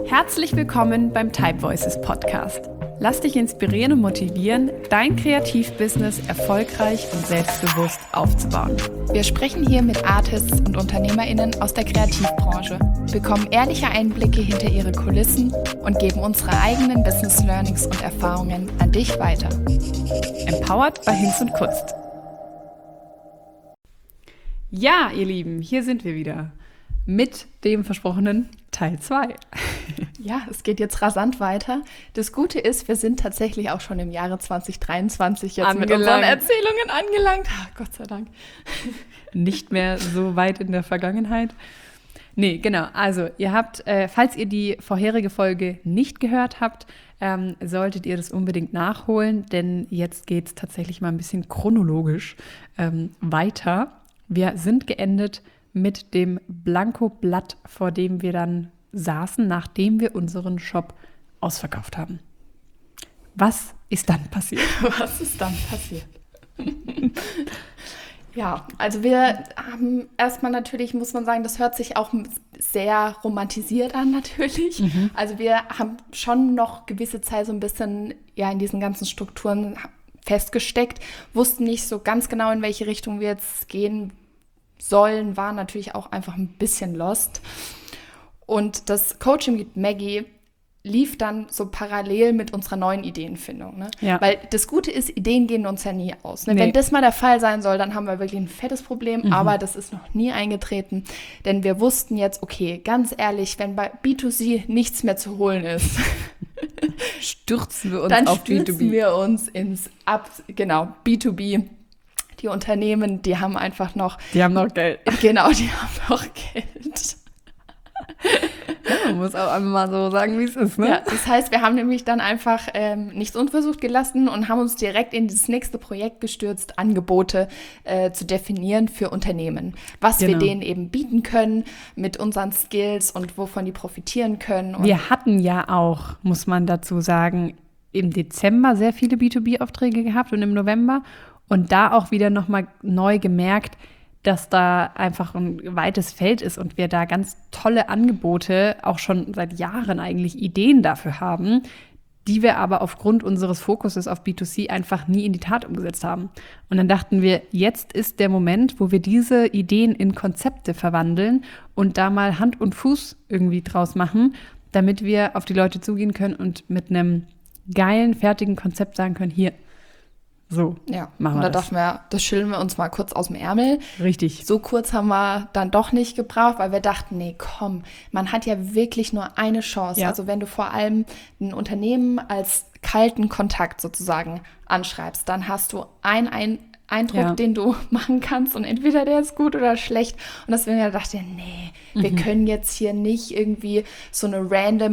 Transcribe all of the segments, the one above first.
Herzlich willkommen beim Type Voices Podcast. Lass dich inspirieren und motivieren, dein Kreativbusiness erfolgreich und selbstbewusst aufzubauen. Wir sprechen hier mit Artists und UnternehmerInnen aus der Kreativbranche, bekommen ehrliche Einblicke hinter ihre Kulissen und geben unsere eigenen Business Learnings und Erfahrungen an dich weiter. Empowered by Hinz und Kunst. Ja, ihr Lieben, hier sind wir wieder mit dem versprochenen Teil 2. Ja, es geht jetzt rasant weiter. Das Gute ist, wir sind tatsächlich auch schon im Jahre 2023 jetzt mit unseren Erzählungen angelangt. Gott sei Dank. Nicht mehr so weit in der Vergangenheit. Nee, genau. Also ihr habt, falls ihr die vorherige Folge nicht gehört habt, solltet ihr das unbedingt nachholen, denn jetzt geht es tatsächlich mal ein bisschen chronologisch weiter. Wir sind geendet mit dem Blankoblatt, vor dem wir dann saßen, nachdem wir unseren Shop ausverkauft haben. Was ist dann passiert? Was ist dann passiert? Ja, also wir haben erstmal natürlich, muss man sagen, das hört sich auch sehr romantisiert an natürlich. Mhm. Also wir haben schon noch gewisse Zeit so ein bisschen ja in diesen ganzen Strukturen festgesteckt, wussten nicht so ganz genau, in welche Richtung wir jetzt gehen sollen, waren natürlich auch einfach ein bisschen lost. Und das Coaching mit Maggie lief dann so parallel mit unserer neuen Ideenfindung. Ne? Ja. Weil das Gute ist, Ideen gehen uns ja nie aus. Ne? Nee. Wenn das mal der Fall sein soll, dann haben wir wirklich ein fettes Problem. Aber das ist noch nie eingetreten. Denn wir wussten jetzt, okay, ganz ehrlich, wenn bei B2C nichts mehr zu holen ist, stürzen wir uns dann auf B2B. Dann stürzen wir uns ins B2B. Die Unternehmen, die haben einfach noch... Die haben noch Geld. Genau, die haben noch Geld. Ja, man muss auch einmal mal so sagen, wie es ist, ne? Ja, das heißt, wir haben nämlich dann einfach nichts unversucht gelassen und haben uns direkt in das nächste Projekt gestürzt, Angebote zu definieren für Unternehmen. Was wir denen eben bieten können mit unseren Skills und wovon die profitieren können. Und wir hatten ja auch, muss man dazu sagen, im Dezember sehr viele B2B-Aufträge gehabt und im November. Und da auch wieder nochmal neu gemerkt, dass da einfach ein weites Feld ist und wir da ganz tolle Angebote, auch schon seit Jahren eigentlich Ideen dafür haben, die wir aber aufgrund unseres Fokuses auf B2C einfach nie in die Tat umgesetzt haben. Und dann dachten wir, jetzt ist der Moment, wo wir diese Ideen in Konzepte verwandeln und da mal Hand und Fuß irgendwie draus machen, damit wir auf die Leute zugehen können und mit einem geilen, fertigen Konzept sagen können, hier, so, ja, machen wir das. Und da dachten wir, das schütteln wir uns mal kurz aus dem Ärmel. Richtig. So kurz haben wir dann doch nicht gebraucht, weil wir dachten, nee, komm, man hat ja wirklich nur eine Chance. Ja. Also wenn du vor allem ein Unternehmen als kalten Kontakt sozusagen anschreibst, dann hast du einen Eindruck, den du machen kannst und entweder der ist gut oder schlecht. Und deswegen dachte ich, nee, wir können jetzt hier nicht irgendwie so eine random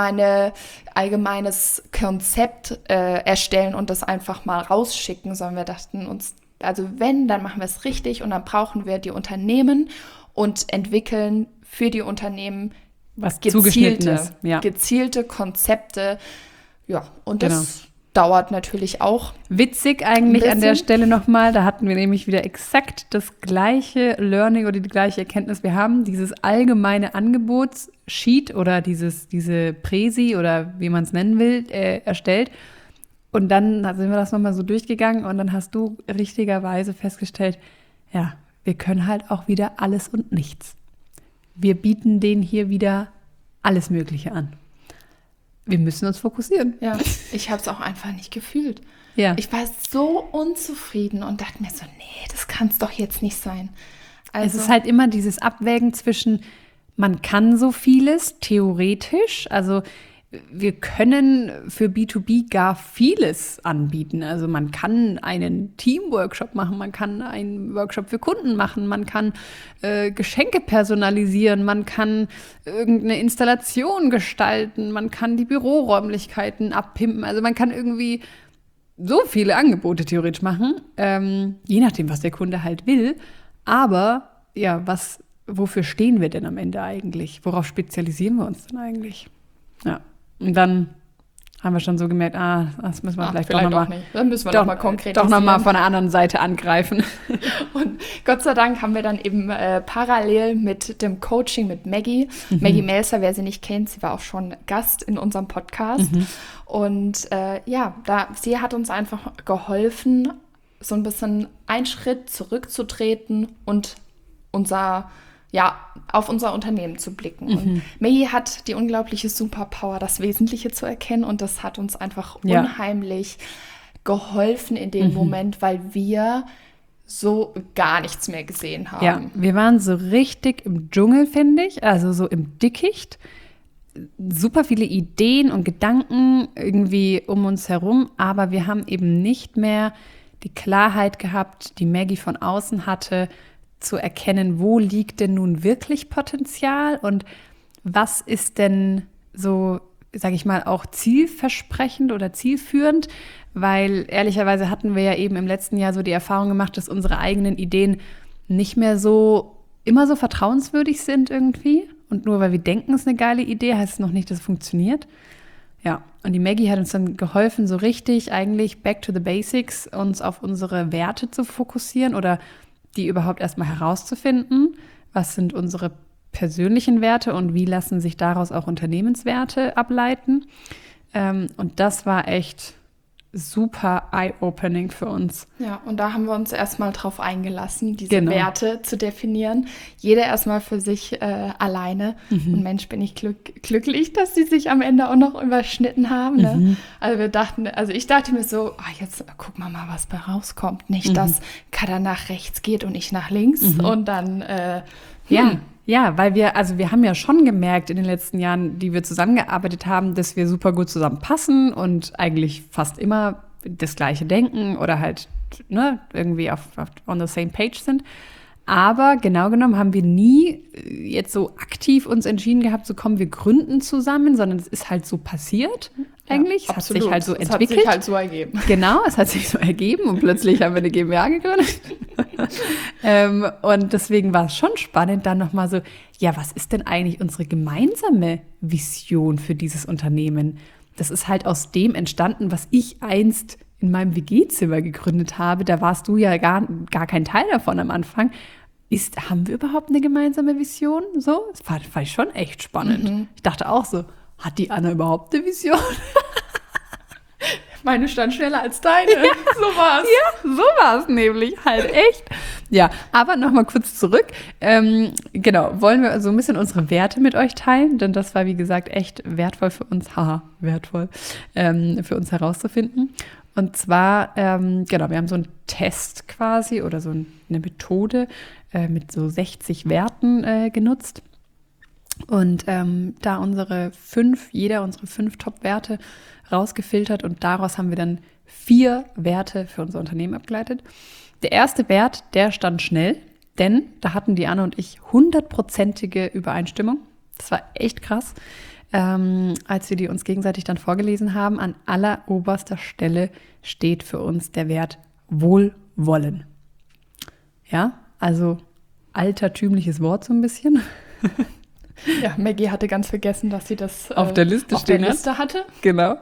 allgemeines Konzept erstellen und das einfach mal rausschicken, sondern wir dachten uns, also wenn, dann machen wir es richtig und dann brauchen wir die Unternehmen und entwickeln für die Unternehmen was zugeschnittenes, gezielte Konzepte. Ja, und das dauert natürlich auch. Witzig eigentlich an der Stelle nochmal, da hatten wir nämlich wieder exakt das gleiche Learning oder die gleiche Erkenntnis. Wir haben dieses allgemeine Angebotssheet oder diese Präsi oder wie man es nennen will, erstellt. Und dann sind wir das nochmal so durchgegangen und dann hast du richtigerweise festgestellt, ja, wir können halt auch wieder alles und nichts. Wir bieten denen hier wieder alles Mögliche an. Wir müssen uns fokussieren. Ja, ich habe es auch einfach nicht gefühlt. Ja. Ich war so unzufrieden und dachte mir so, nee, das kann es doch jetzt nicht sein. Also, es ist halt immer dieses Abwägen zwischen, man kann so vieles, theoretisch, also wir können für B2B gar vieles anbieten. Also man kann einen Teamworkshop machen, man kann einen Workshop für Kunden machen, man kann Geschenke personalisieren, man kann irgendeine Installation gestalten, man kann die Büroräumlichkeiten abpimpen. Also man kann irgendwie so viele Angebote theoretisch machen, je nachdem, was der Kunde halt will. Aber ja, wofür stehen wir denn am Ende eigentlich? Worauf spezialisieren wir uns denn eigentlich? Ja. Und dann haben wir schon so gemerkt, das müssen wir vielleicht doch vielleicht nochmal. auch nicht. Dann müssen wir nochmal konkretisieren. Doch nochmal von der anderen Seite angreifen. Und Gott sei Dank haben wir dann eben parallel mit dem Coaching mit Maggie, Maggie Melzer, wer sie nicht kennt, sie war auch schon Gast in unserem Podcast. Und sie hat uns einfach geholfen, so ein bisschen einen Schritt zurückzutreten und auf unser Unternehmen zu blicken. Und Maggie hat die unglaubliche Superpower, das Wesentliche zu erkennen, und das hat uns einfach unheimlich geholfen in dem Moment, weil wir so gar nichts mehr gesehen haben. Ja, wir waren so richtig im Dschungel, finde ich, also so im Dickicht. Super viele Ideen und Gedanken irgendwie um uns herum, aber wir haben eben nicht mehr die Klarheit gehabt, die Maggie von außen hatte, zu erkennen, wo liegt denn nun wirklich Potenzial und was ist denn so, sage ich mal, auch zielversprechend oder zielführend, weil ehrlicherweise hatten wir ja eben im letzten Jahr so die Erfahrung gemacht, dass unsere eigenen Ideen nicht mehr so immer so vertrauenswürdig sind irgendwie, und nur weil wir denken, es ist eine geile Idee, heißt es noch nicht, dass es funktioniert. Ja, und die Maggie hat uns dann geholfen, so richtig eigentlich back to the basics, uns auf unsere Werte zu fokussieren oder die überhaupt erstmal herauszufinden, was sind unsere persönlichen Werte und wie lassen sich daraus auch Unternehmenswerte ableiten. Und das war echt super eye-opening für uns. Ja, und da haben wir uns erstmal drauf eingelassen, diese Werte zu definieren. Jeder erstmal für sich alleine. Und Mensch, bin ich glücklich, dass die sich am Ende auch noch überschnitten haben. Ne? Also ich dachte mir so, jetzt gucken wir mal, was bei rauskommt. Nicht, dass Kada nach rechts geht und ich nach links. Und dann, Ja, weil wir haben ja schon gemerkt in den letzten Jahren, die wir zusammengearbeitet haben, dass wir super gut zusammenpassen und eigentlich fast immer das Gleiche denken oder halt irgendwie on the same page sind. Aber genau genommen haben wir nie jetzt so aktiv uns entschieden gehabt, so kommen wir gründen zusammen, sondern es ist halt so passiert eigentlich. Es hat sich halt so entwickelt. Es hat sich halt so ergeben. Genau, es hat sich so ergeben und plötzlich haben wir eine GmbH gegründet. Und deswegen war es schon spannend, dann nochmal so, was ist denn eigentlich unsere gemeinsame Vision für dieses Unternehmen? Das ist halt aus dem entstanden, was ich einst in meinem WG-Zimmer gegründet habe. Da warst du ja gar kein Teil davon am Anfang. Haben wir überhaupt eine gemeinsame Vision? So, das fand ich schon echt spannend. Ich dachte auch so, hat die Anna überhaupt eine Vision? Meine stand schneller als deine. Ja, so war's. Ja, so war's nämlich halt echt. Ja, aber nochmal kurz zurück. Wollen wir so ein bisschen unsere Werte mit euch teilen? Denn das war, wie gesagt, echt wertvoll für uns. Wertvoll. Für uns herauszufinden. Und zwar, wir haben so einen Test quasi oder so eine Methode mit so 60 Werten genutzt. Und da jeder unsere 5 Top-Werte rausgefiltert, und daraus haben wir dann 4 Werte für unser Unternehmen abgeleitet. Der erste Wert, der stand schnell, denn da hatten die Anne und ich 100%ige Übereinstimmung. Das war echt krass. Als wir die uns gegenseitig dann vorgelesen haben, an alleroberster Stelle steht für uns der Wert Wohlwollen. Ja, also altertümliches Wort so ein bisschen. Ja, Maggie hatte ganz vergessen, dass sie das auf der Liste hatte. Genau.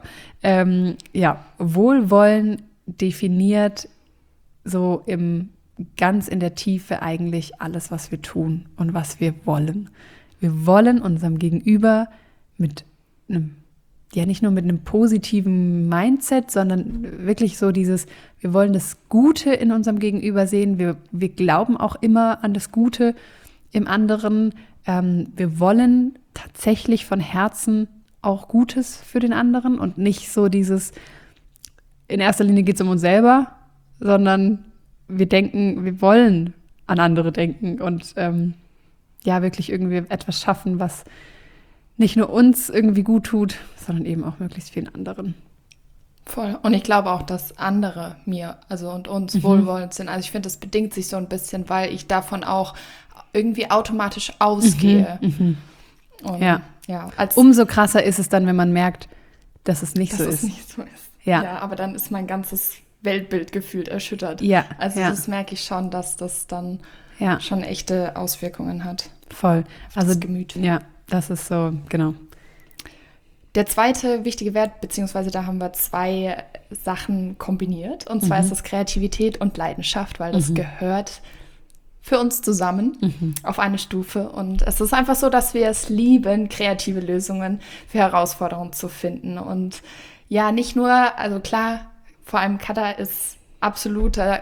Wohlwollen definiert so ganz in der Tiefe eigentlich alles, was wir tun und was wir wollen. Wir wollen unserem Gegenüber mit nicht nur mit einem positiven Mindset, sondern wirklich so wir wollen das Gute in unserem Gegenüber sehen. Wir glauben auch immer an das Gute im anderen. Wir wollen tatsächlich von Herzen auch Gutes für den anderen und nicht so in erster Linie geht es um uns selber, sondern wir wollen an andere denken und wirklich irgendwie etwas schaffen, was nicht nur uns irgendwie gut tut, sondern eben auch möglichst vielen anderen. Voll. Und ich glaube auch, dass andere mir, und uns wohlwollend sind. Also ich finde, das bedingt sich so ein bisschen, weil ich davon auch irgendwie automatisch ausgehe. Und, umso krasser ist es dann, wenn man merkt, dass es nicht so ist. Ja, aber dann ist mein ganzes Weltbild gefühlt erschüttert. Ja. Also das merke ich schon, dass das dann schon echte Auswirkungen hat. Voll. Also das Gemüt. Ja, das ist so, genau. Der zweite wichtige Wert, beziehungsweise da haben wir 2 Sachen kombiniert. Und zwar ist das Kreativität und Leidenschaft, weil das gehört für uns zusammen auf eine Stufe. Und es ist einfach so, dass wir es lieben, kreative Lösungen für Herausforderungen zu finden. Und ja, nicht nur, also klar, vor allem Katha ist absoluter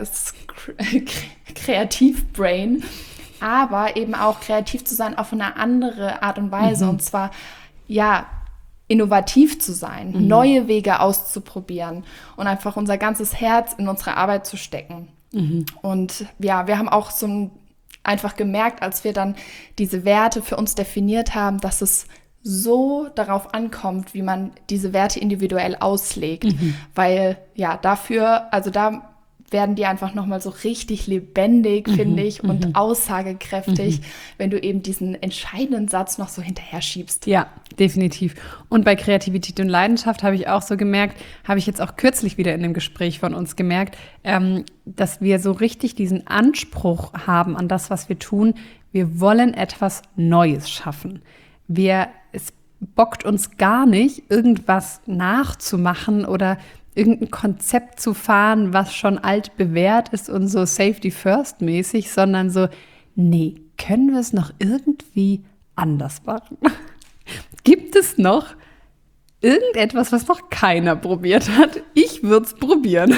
Kreativbrain, aber eben auch kreativ zu sein auf eine andere Art und Weise. Und zwar, ja, innovativ zu sein, neue Wege auszuprobieren und einfach unser ganzes Herz in unsere Arbeit zu stecken. Und ja, wir haben auch einfach gemerkt, als wir dann diese Werte für uns definiert haben, dass es so darauf ankommt, wie man diese Werte individuell auslegt. Weil ja, dafür, also da werden die einfach nochmal so richtig lebendig, finde ich, und aussagekräftig, wenn du eben diesen entscheidenden Satz noch so hinterher schiebst. Ja, definitiv. Und bei Kreativität und Leidenschaft habe ich auch so gemerkt, habe ich jetzt auch kürzlich wieder in einem Gespräch von uns gemerkt, dass wir so richtig diesen Anspruch haben an das, was wir tun. Wir wollen etwas Neues schaffen. Es bockt uns gar nicht, irgendwas nachzumachen oder irgendein Konzept zu fahren, was schon altbewährt ist und so Safety First mäßig, sondern so, nee, können wir es noch irgendwie anders machen? Gibt es noch irgendetwas, was noch keiner probiert hat? Ich würde es probieren.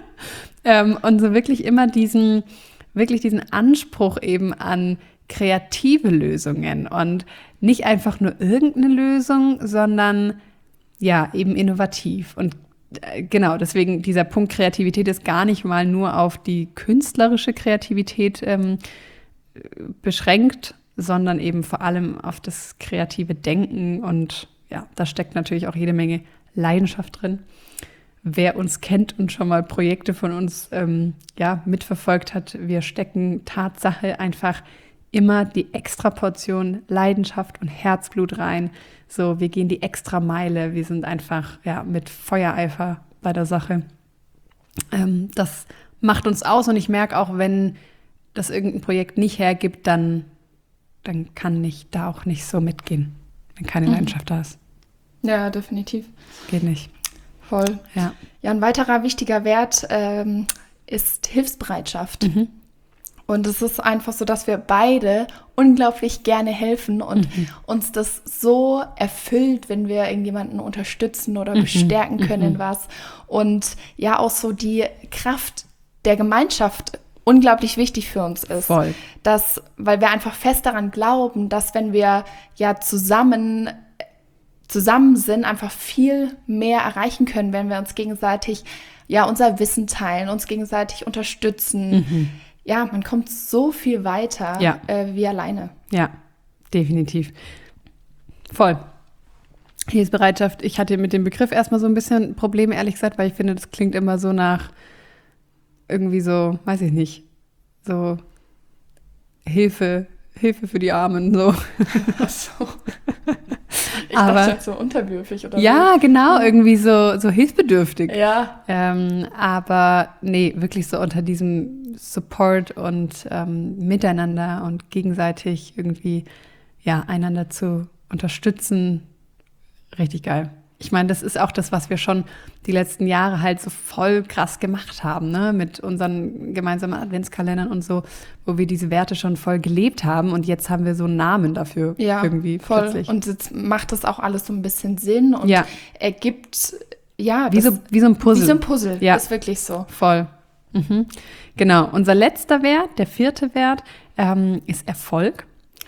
Und so wirklich immer diesen Anspruch eben an kreative Lösungen und nicht einfach nur irgendeine Lösung, sondern ja, eben innovativ. Und genau, deswegen dieser Punkt Kreativität ist gar nicht mal nur auf die künstlerische Kreativität beschränkt, sondern eben vor allem auf das kreative Denken. Und ja, da steckt natürlich auch jede Menge Leidenschaft drin. Wer uns kennt und schon mal Projekte von uns mitverfolgt hat, wir stecken Tatsache einfach immer die Extraportion Leidenschaft und Herzblut rein. So, wir gehen die Extrameile. Wir sind einfach mit Feuereifer bei der Sache. Das macht uns aus und ich merke auch, wenn das irgendein Projekt nicht hergibt, dann kann ich da auch nicht so mitgehen, wenn keine Leidenschaft da ist. Ja, definitiv. Geht nicht. Voll. Ja, ein weiterer wichtiger Wert ist Hilfsbereitschaft. Und es ist einfach so, dass wir beide unglaublich gerne helfen und uns das so erfüllt, wenn wir irgendjemanden unterstützen oder bestärken können in was. Und ja, auch so die Kraft der Gemeinschaft unglaublich wichtig für uns ist. Voll. Weil wir einfach fest daran glauben, dass wenn wir ja zusammen sind, einfach viel mehr erreichen können, wenn wir uns gegenseitig unser Wissen teilen, uns gegenseitig unterstützen. Ja, man kommt so viel weiter wie alleine. Ja, definitiv. Voll. Hilfsbereitschaft. Ich hatte mit dem Begriff erstmal so ein bisschen Probleme, ehrlich gesagt, weil ich finde, das klingt immer so nach irgendwie so, weiß ich nicht, so Hilfe für die Armen, so. Ach so. Ich dachte so unterwürfig oder ja, so. Genau, irgendwie so hilfsbedürftig. Ja. Aber nee, wirklich so unter diesem Support und Miteinander und gegenseitig irgendwie einander zu unterstützen. Richtig geil. Ich meine, das ist auch das, was wir schon die letzten Jahre halt so voll krass gemacht haben, ne? Mit unseren gemeinsamen Adventskalendern und so, wo wir diese Werte schon voll gelebt haben und jetzt haben wir so einen Namen dafür irgendwie voll. Plötzlich. Und jetzt macht das auch alles so ein bisschen Sinn und ergibt, wie so ein Puzzle. Wie so ein Puzzle, ist wirklich so. Voll. Genau, unser letzter Wert, der 4. Wert, ist Erfolg.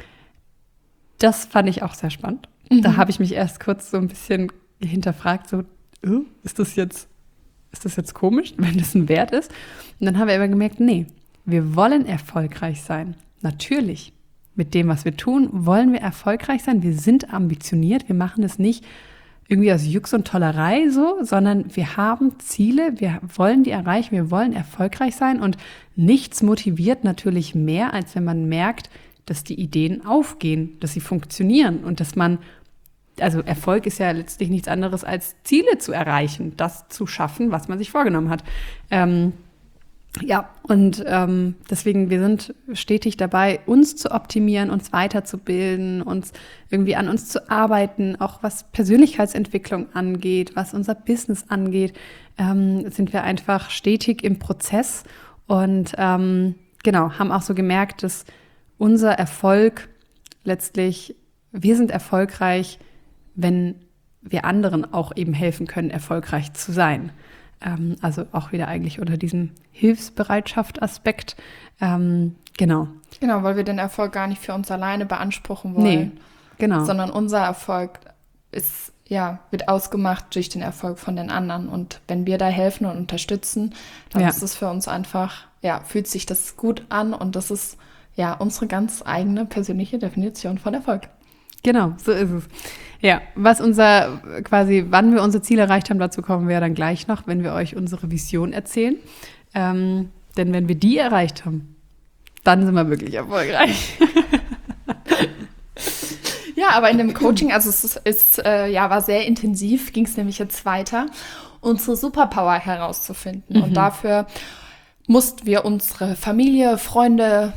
Das fand ich auch sehr spannend. Da habe ich mich erst kurz so ein bisschen hinterfragt, so, ist das jetzt komisch, wenn das ein Wert ist? Und dann haben wir aber gemerkt, nee, wir wollen erfolgreich sein. Natürlich, mit dem, was wir tun, wollen wir erfolgreich sein. Wir sind ambitioniert, wir machen es nicht irgendwie aus Jux und Tollerei so, sondern wir haben Ziele, wir wollen die erreichen, wir wollen erfolgreich sein und nichts motiviert natürlich mehr, als wenn man merkt, dass die Ideen aufgehen, dass sie funktionieren und dass man also Erfolg ist ja letztlich nichts anderes als Ziele zu erreichen, das zu schaffen, was man sich vorgenommen hat. Ja, und deswegen, wir sind stetig dabei, uns zu optimieren, uns weiterzubilden, uns irgendwie an uns zu arbeiten, auch was Persönlichkeitsentwicklung angeht, was unser Business angeht, sind wir einfach stetig im Prozess und genau, haben auch so gemerkt, dass unser Erfolg letztlich, wir sind erfolgreich, wenn wir anderen auch eben helfen können, erfolgreich zu sein. Also auch wieder eigentlich unter diesem Hilfsbereitschaft-Aspekt. Genau. Genau, weil wir den Erfolg gar nicht für uns alleine beanspruchen wollen. Nee, genau. Sondern unser Erfolg wird ausgemacht durch den Erfolg von den anderen. Und wenn wir da helfen und unterstützen, dann ist es für uns einfach, fühlt sich das gut an und das ist unsere ganz eigene persönliche Definition von Erfolg. Genau, so ist es. Ja, wann wir unser Ziel erreicht haben, dazu kommen wir dann gleich noch, wenn wir euch unsere Vision erzählen. Denn wenn wir die erreicht haben, dann sind wir wirklich erfolgreich. Ja, aber in dem Coaching, also war sehr intensiv, ging es nämlich jetzt weiter, unsere Superpower herauszufinden. Und dafür mussten wir unsere Familie, Freunde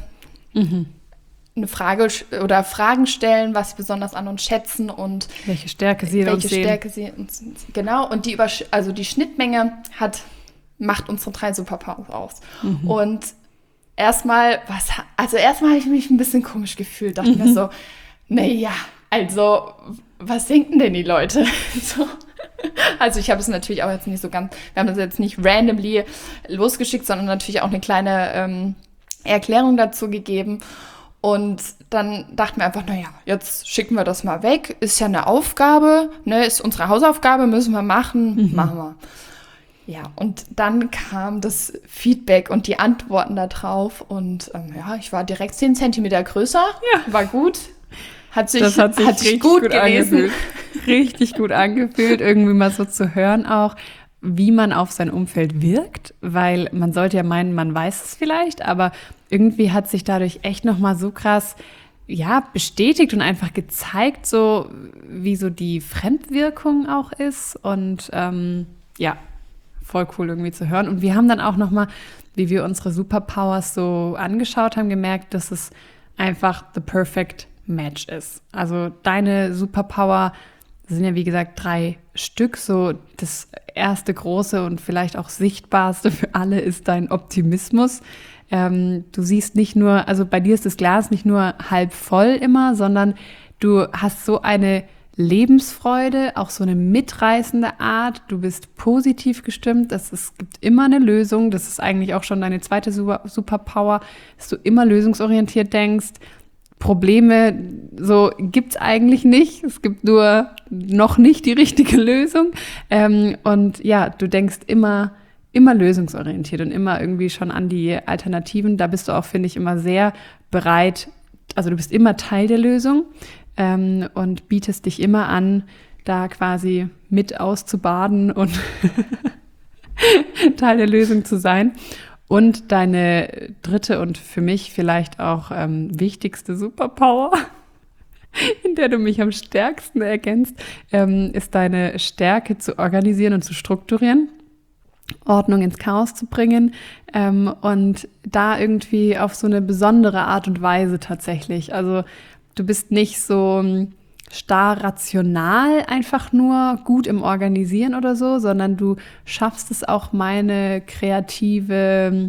eine Frage oder Fragen stellen, was sie besonders an uns schätzen und welche Stärke sie uns sehen. Genau, und die Schnittmenge macht unsere 3 Superpowers aus. Und erstmal habe ich mich ein bisschen komisch gefühlt, dachte mir so, naja, also was denken denn die Leute? So. Also ich habe es natürlich auch jetzt nicht so ganz, wir haben das jetzt nicht randomly losgeschickt, sondern natürlich auch eine kleine Erklärung dazu gegeben. Und dann dachten wir einfach, naja, jetzt schicken wir das mal weg. Ist ja eine Aufgabe, ne? Ist unsere Hausaufgabe, müssen wir machen, machen wir. Ja, und dann kam das Feedback und die Antworten da drauf. Und ich war direkt 10 Zentimeter größer, war gut. Hat sich richtig gut angefühlt. Richtig gut angefühlt, irgendwie mal so zu hören auch, wie man auf sein Umfeld wirkt, weil man sollte ja meinen, man weiß es vielleicht, aber irgendwie hat sich dadurch echt nochmal so krass, bestätigt und einfach gezeigt, so wie so die Fremdwirkung auch ist und voll cool irgendwie zu hören. Und wir haben dann auch nochmal, wie wir unsere Superpowers so angeschaut haben, gemerkt, dass es einfach the perfect match ist. Also deine Superpower sind ja, wie gesagt, 3 Stück. So das erste große und vielleicht auch sichtbarste für alle ist dein Optimismus. Du siehst nicht nur, also bei dir ist das Glas nicht nur halb voll immer, sondern du hast so eine Lebensfreude, auch so eine mitreißende Art. Du bist positiv gestimmt. Es gibt immer eine Lösung. Das ist eigentlich auch schon deine zweite Superpower, dass du immer lösungsorientiert denkst. Probleme so gibt's eigentlich nicht. Es gibt nur noch nicht die richtige Lösung. Und du denkst immer lösungsorientiert und immer irgendwie schon an die Alternativen. Da bist du auch, finde ich, immer sehr bereit. Also du bist immer Teil der Lösung und bietest dich immer an, da quasi mit auszubaden und Teil der Lösung zu sein. Und deine dritte und für mich vielleicht auch wichtigste Superpower, in der du mich am stärksten ergänzt, ist deine Stärke zu organisieren und zu strukturieren, Ordnung ins Chaos zu bringen und da irgendwie auf so eine besondere Art und Weise tatsächlich. Also du bist nicht so starr rational einfach nur gut im Organisieren oder so, sondern du schaffst es auch, meine kreative,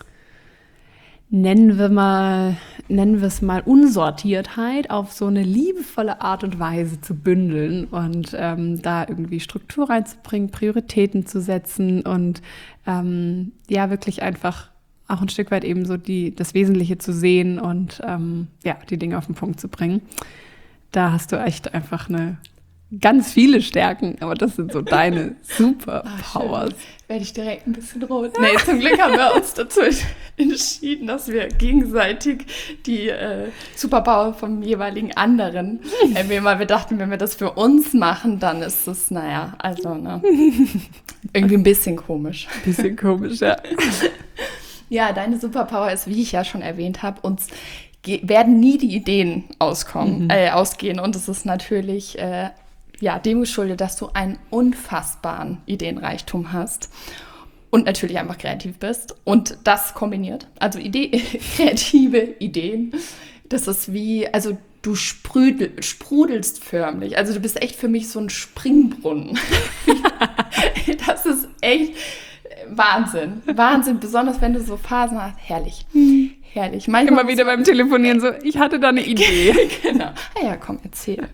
nennen wir es mal Unsortiertheit auf so eine liebevolle Art und Weise zu bündeln und da irgendwie Struktur reinzubringen, Prioritäten zu setzen und wirklich einfach auch ein Stück weit eben so das Wesentliche zu sehen und die Dinge auf den Punkt zu bringen. Da hast du echt einfach ganz viele Stärken, aber das sind so deine Superpowers. Werde ich direkt ein bisschen rot. Nee, zum Glück haben wir uns dazu entschieden, dass wir gegenseitig die Superpower vom jeweiligen anderen erwähnen, weil wir dachten, wenn wir das für uns machen, dann ist es, irgendwie ein bisschen komisch. Ein bisschen komisch, ja. Ja, deine Superpower ist, wie ich ja schon erwähnt habe, uns werden nie die Ideen ausgehen. Und es ist natürlich dem geschuldet, dass du einen unfassbaren Ideenreichtum hast. und natürlich einfach kreativ bist und das kombiniert. Also kreative Ideen. Das ist wie, also du sprudelst förmlich. Also du bist echt für mich so ein Springbrunnen. Das ist echt Wahnsinn. Wahnsinn, besonders wenn du so Phasen hast. Herrlich. Herrlich. Manchmal immer wieder beim Telefonieren so, ich hatte da eine Idee. Genau. Ah ja, komm, erzähl.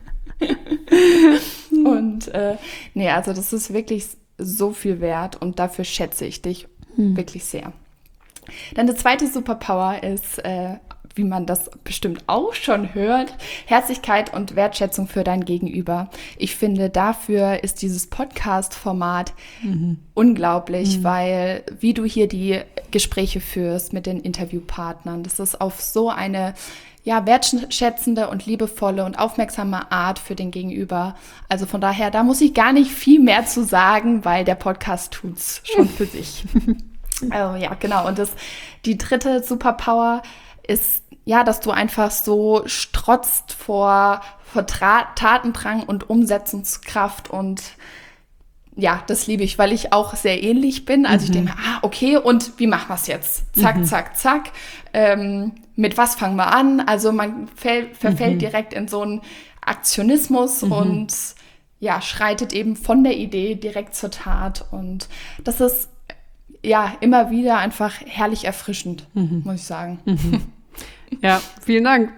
Und nee, also das ist wirklich so viel wert und dafür schätze ich dich wirklich sehr. Dann die zweite Superpower ist, wie man das bestimmt auch schon hört, Herzlichkeit und Wertschätzung für dein Gegenüber. Ich finde, dafür ist dieses Podcast-Format unglaublich, weil wie du hier die Gespräche führst mit den Interviewpartnern, das ist auf so eine wertschätzende und liebevolle und aufmerksame Art für den Gegenüber. Also von daher, da muss ich gar nicht viel mehr zu sagen, weil der Podcast tut's schon für sich. Also, ja, genau. Und die dritte Superpower ist, dass du einfach so strotzt vor Tatendrang und Umsetzungskraft und ja, das liebe ich, weil ich auch sehr ähnlich bin. Also ich denke mir, okay, und wie machen wir es jetzt? Zack, zack, zack. Mit was fangen wir an? Also man verfällt direkt in so einen Aktionismus und schreitet eben von der Idee direkt zur Tat. Und das ist immer wieder einfach herrlich erfrischend, muss ich sagen. Ja, vielen Dank.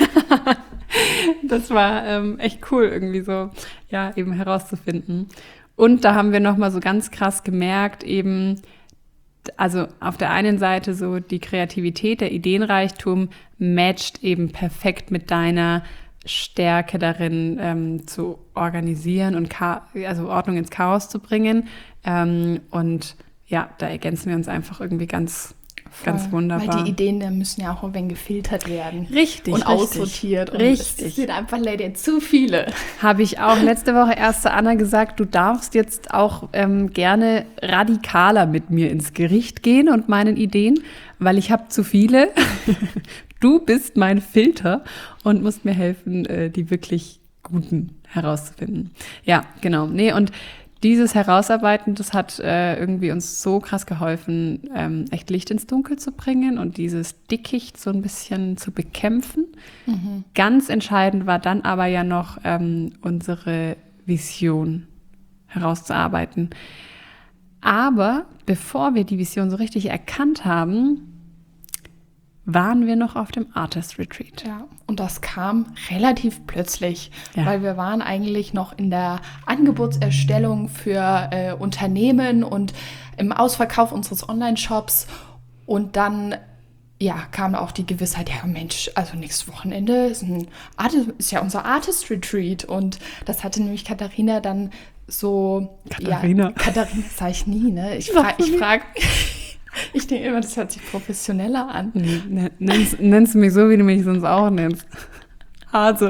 Das war echt cool, irgendwie so, eben herauszufinden. Und da haben wir nochmal so ganz krass gemerkt, eben, also auf der einen Seite so die Kreativität, der Ideenreichtum matcht eben perfekt mit deiner Stärke darin, zu organisieren und also Ordnung ins Chaos zu bringen. Und ja, da ergänzen wir uns einfach irgendwie ganz wunderbar. Weil die Ideen müssen ja auch ein wenig gefiltert werden. Richtig. Und aussortiert. Und es sind einfach leider zu viele. Habe ich auch letzte Woche erst zu Anna gesagt, du darfst jetzt auch gerne radikaler mit mir ins Gericht gehen und meinen Ideen, weil ich habe zu viele. Du bist mein Filter und musst mir helfen, die wirklich guten herauszufinden. Ja, genau. Nee, und dieses Herausarbeiten, das hat irgendwie uns so krass geholfen, echt Licht ins Dunkel zu bringen und dieses Dickicht so ein bisschen zu bekämpfen. Ganz entscheidend war dann aber ja noch unsere Vision herauszuarbeiten. Aber bevor wir die Vision so richtig erkannt haben, waren wir noch auf dem Artist Retreat. Ja, und das kam relativ plötzlich, weil wir waren eigentlich noch in der Angebotserstellung für Unternehmen und im Ausverkauf unseres Online-Shops und dann kam auch die Gewissheit, Mensch, also nächstes Wochenende ist ja unser Artist Retreat und das hatte nämlich Katharina dann so... Katharina sage ich nie, ne? Ich frage... Ich denke immer, das hört sich professioneller an. Nennst du mich so, wie du mich sonst auch nennst. Hase.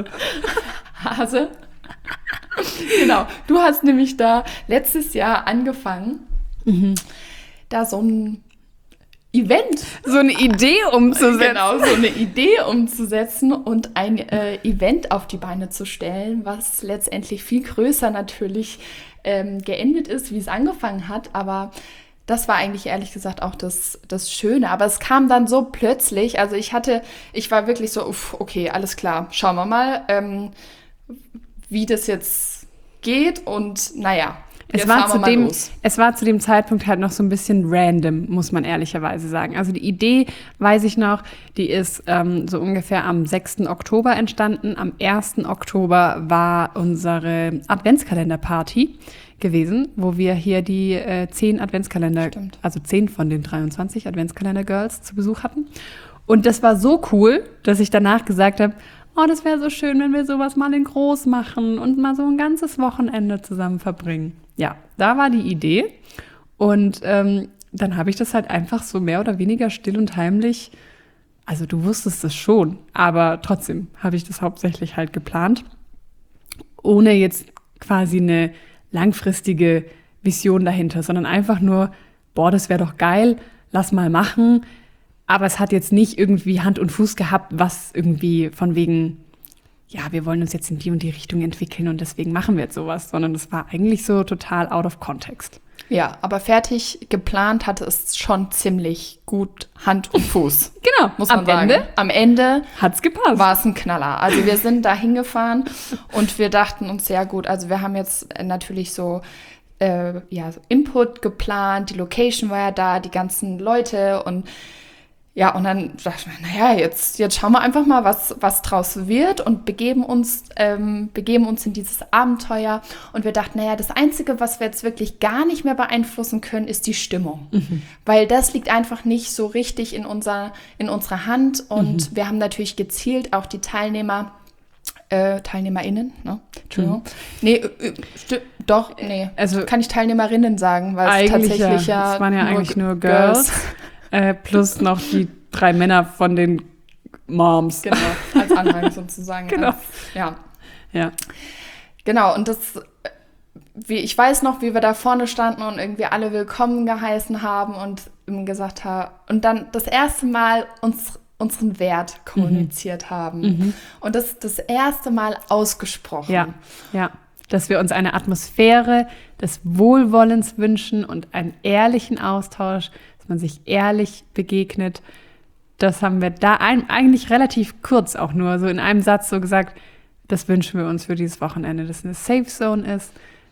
Genau. Du hast nämlich da letztes Jahr angefangen, da so ein Event. So eine Idee umzusetzen. Genau, so eine Idee umzusetzen und ein Event auf die Beine zu stellen, was letztendlich viel größer natürlich geendet ist, wie es angefangen hat, aber das war eigentlich ehrlich gesagt auch das Schöne. Aber es kam dann so plötzlich. Also ich war wirklich so, okay, alles klar, schauen wir mal, wie das jetzt geht. Und naja, es war zu dem Zeitpunkt halt noch so ein bisschen random, muss man ehrlicherweise sagen. Also die Idee, weiß ich noch, die ist so ungefähr am 6. Oktober entstanden. Am 1. Oktober war unsere Adventskalenderparty gewesen, wo wir hier die 10 Adventskalender, also 10 von den 23 Adventskalender-Girls zu Besuch hatten. Und das war so cool, dass ich danach gesagt habe, das wäre so schön, wenn wir sowas mal in groß machen und mal so ein ganzes Wochenende zusammen verbringen. Ja, da war die Idee. Und dann habe ich das halt einfach so mehr oder weniger still und heimlich, also du wusstest es schon, aber trotzdem habe ich das hauptsächlich halt geplant, ohne jetzt quasi eine langfristige Vision dahinter, sondern einfach nur, das wäre doch geil, lass mal machen. Aber es hat jetzt nicht irgendwie Hand und Fuß gehabt, was irgendwie von wegen ja, wir wollen uns jetzt in die und die Richtung entwickeln und deswegen machen wir jetzt sowas, sondern es war eigentlich so total out of context. Ja, aber fertig geplant hatte es schon ziemlich gut Hand und Fuß. Genau, muss man sagen. Am Ende hat's gepasst. War es ein Knaller. Also wir sind da hingefahren und wir dachten uns, ja gut, also wir haben jetzt natürlich so Input geplant, die Location war ja da, die ganzen Leute und ja, und dann dachten wir, naja, jetzt schauen wir einfach mal, was draus wird und begeben uns in dieses Abenteuer. Und wir dachten, naja, das Einzige, was wir jetzt wirklich gar nicht mehr beeinflussen können, ist die Stimmung. Weil das liegt einfach nicht so richtig in unserer Hand. Und wir haben natürlich gezielt auch die TeilnehmerInnen, ne? Entschuldigung. Nee, nee. Also kann ich TeilnehmerInnen sagen, weil es tatsächlich ja es waren ja eigentlich nur Girls. Plus noch die 3 Männer von den Moms. Genau, als Anhang sozusagen. Genau. Ja. Genau, und ich weiß noch, wie wir da vorne standen und irgendwie alle willkommen geheißen haben und gesagt haben, und dann das erste Mal unseren Wert kommuniziert haben. Und das erste Mal ausgesprochen. Ja. Dass wir uns eine Atmosphäre des Wohlwollens wünschen und einen ehrlichen Austausch, man sich ehrlich begegnet. Das haben wir da eigentlich relativ kurz auch nur so in einem Satz so gesagt, das wünschen wir uns für dieses Wochenende, dass es eine Safe Zone ist.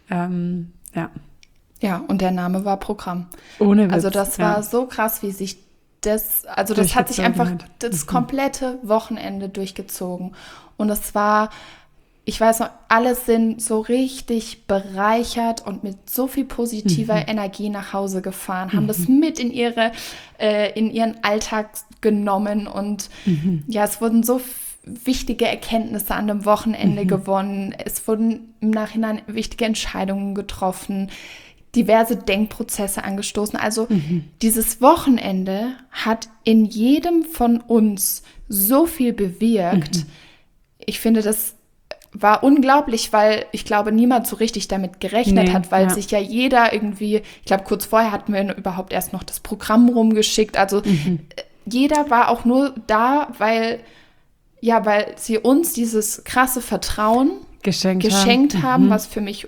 Ja, und der Name war Programm. Ohne Witz. Also das war so krass, wie sich das hat sich einfach das komplette Wochenende durchgezogen. Und es war, ich weiß noch, alle sind so richtig bereichert und mit so viel positiver Energie nach Hause gefahren, haben das mit in ihren Alltag genommen und ja, es wurden so wichtige Erkenntnisse an dem Wochenende gewonnen. Es wurden im Nachhinein wichtige Entscheidungen getroffen, diverse Denkprozesse angestoßen. Also dieses Wochenende hat in jedem von uns so viel bewirkt. Ich finde, das war unglaublich, weil ich glaube, niemand so richtig damit gerechnet hat, weil sich ja jeder irgendwie, ich glaube, kurz vorher hatten wir überhaupt erst noch das Programm rumgeschickt. Also jeder war auch nur da, weil sie uns dieses krasse Vertrauen geschenkt haben, was für mich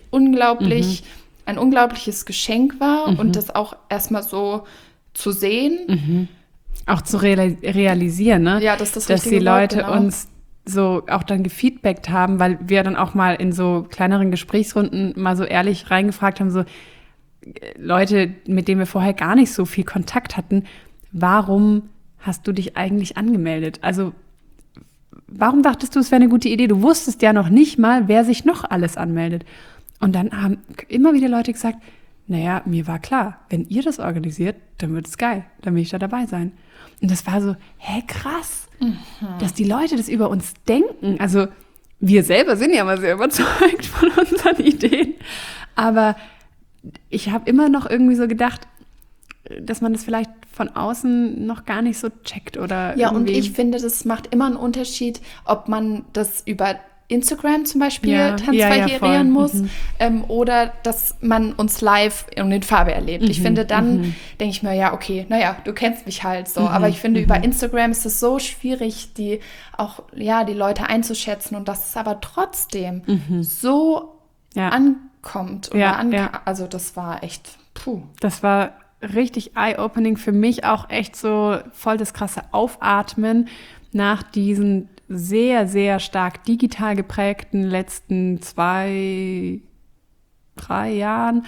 ein unglaubliches Geschenk war und das auch erstmal so zu sehen. Auch zu realisieren, ne? Ja, dass die Leute uns so auch dann gefeedbackt haben, weil wir dann auch mal in so kleineren Gesprächsrunden mal so ehrlich reingefragt haben, so Leute, mit denen wir vorher gar nicht so viel Kontakt hatten, warum hast du dich eigentlich angemeldet? Also warum dachtest du, es wäre eine gute Idee? Du wusstest ja noch nicht mal, wer sich noch alles anmeldet. Und dann haben immer wieder Leute gesagt, naja, mir war klar, wenn ihr das organisiert, dann wird es geil, dann will ich da dabei sein. Und das war so, krass, dass die Leute das über uns denken. Also wir selber sind ja mal sehr überzeugt von unseren Ideen. Aber ich habe immer noch irgendwie so gedacht, dass man das vielleicht von außen noch gar nicht so checkt oder ja, und ich finde, das macht immer einen Unterschied, ob man das über Instagram zum Beispiel transferieren muss oder dass man uns live und in Farbe erlebt. Ich finde, dann denke ich mir, ja, okay, naja, du kennst mich halt so. Aber ich finde, über Instagram ist es so schwierig, die Leute einzuschätzen und dass es aber trotzdem so ankommt. Also das war echt, Das war richtig eye-opening für mich, auch echt so voll das krasse Aufatmen nach diesen sehr, sehr stark digital geprägten letzten 2-3 Jahren,